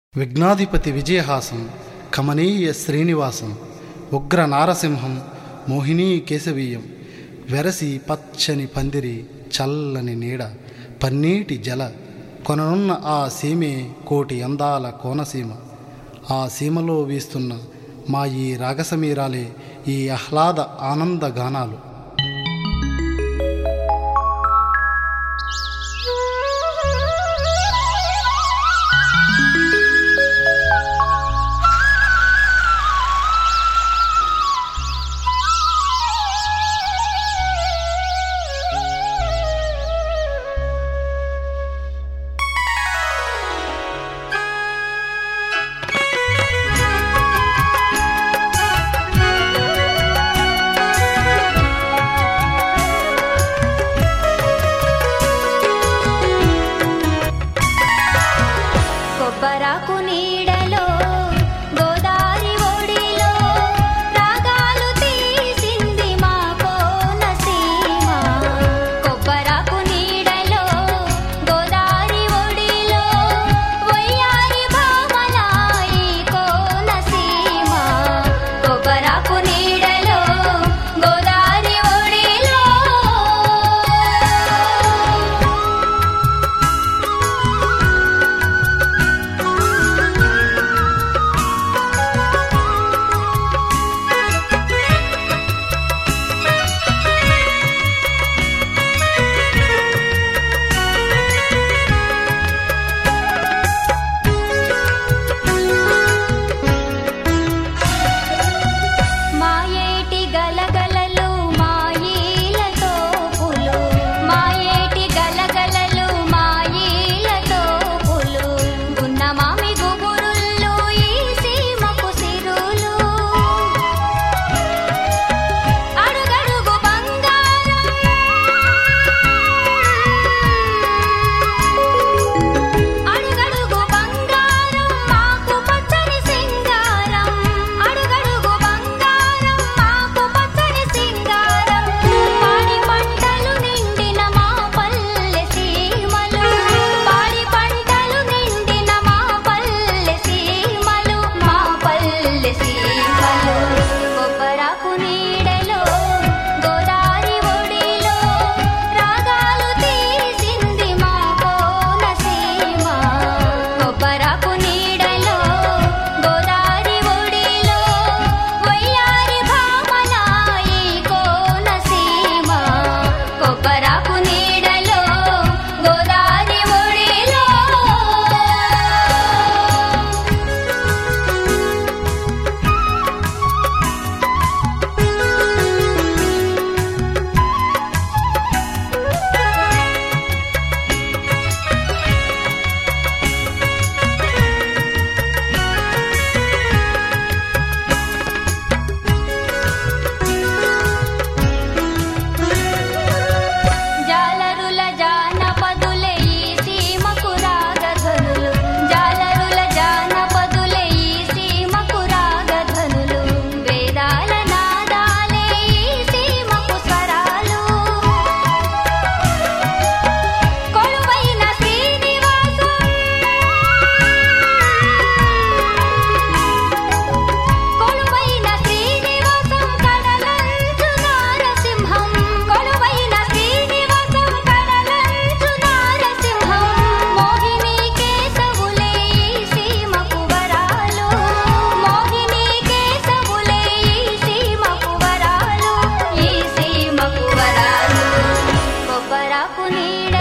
విఘ్నాధిపతి విజయహాసం, కమనీయ శ్రీనివాసం, ఉగ్ర నారసింహం, మోహినీ కేశవీయం, వెరసి పచ్చని పందిరి, చల్లని నీడ, పన్నీటి జల కొననున్న ఆ సీమే కోటి అందాల కోనసీమ. ఆ సీమలో వీస్తున్న మా ఈ రాగసమీరాలే ఈ ఆహ్లాద ఆనంద గానాలు. కొబ్బరాకు నీడలో గోదారి ఒడిలో రాగాలు తీసింది మా కోనసీమ. కొబ్బరాకు నీడలో గోదారి ఒడిలో వయ్యారి భామలాయి కోనసీమ. కొబ్బరాకు నీడలో గోదారి ఒడిలో మాయేటి గలగలలు మాయీలతో పులు, మాయేటి గలగలలు మాయీలతో పులు, ఉన్న మామి గుబురుల్లో ఈ సీమకు సిరులు. అడుగడుగు బంగారం, అడుగడుగు బంగారం మాకు పచ్చని సింగారం, అడుగడుగు బంగారం మాకు పచ్చని సింగారం. పాడి పంటలు నిండిన మా పల్లె సీమలు, పాడి పంటలు నిండిన మా పల్లె సీమలు, మా పల్లె సీమలు. కొబ్బరాకు నీడలో గోదారి ఒడిలో రాగాలు తీసింది మా కోనసీమ. కొబ్బరాకు నీడలో గోదారి ఒడిలో వయ్యారి భామలాయి కోనసీమ. కొబ్బరాకు నీడలో గోదారి ఒడిలో జాలరుల జానపదులే ఈ సీమకు రాగధనులు, జాలరుల జానపదులే ఈ సీమకు రాగధనులు, వేదాల నాదాలే ఈ సీమకు స్వరాలు. కొలువైన శ్రీనివాసం, కొలువైన శ్రీనివాసం కడలంచు నారసింహం, కొలువైన శ్రీనివాసం కడలంచు నారసింహం. మోహినీ కేశవులే ఈ సీమకు వరాలు, మోహినీ కేశవులే ఈ సీమకు వరాలు, ఈ సీమకు వరాలు. కొబ్బరాకు నీడ